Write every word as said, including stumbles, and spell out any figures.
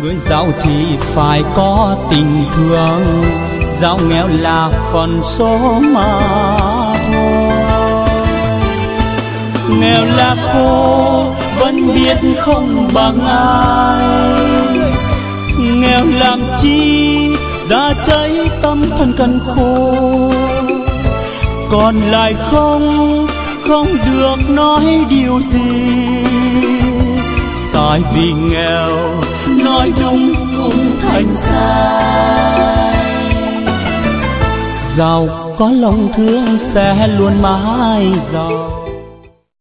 người giàu thì phải có tình thương, giàu nghèo là phần số mà thôi. Nghèo là cô vẫn biết không bằng ai, nghèo làm chi đã cháy tâm thân cần khô, còn lại không không được nói điều gì, tại vì nghèo nói đúng cũng thành sai. Giàu có lòng thương sẽ luôn mãi giàu,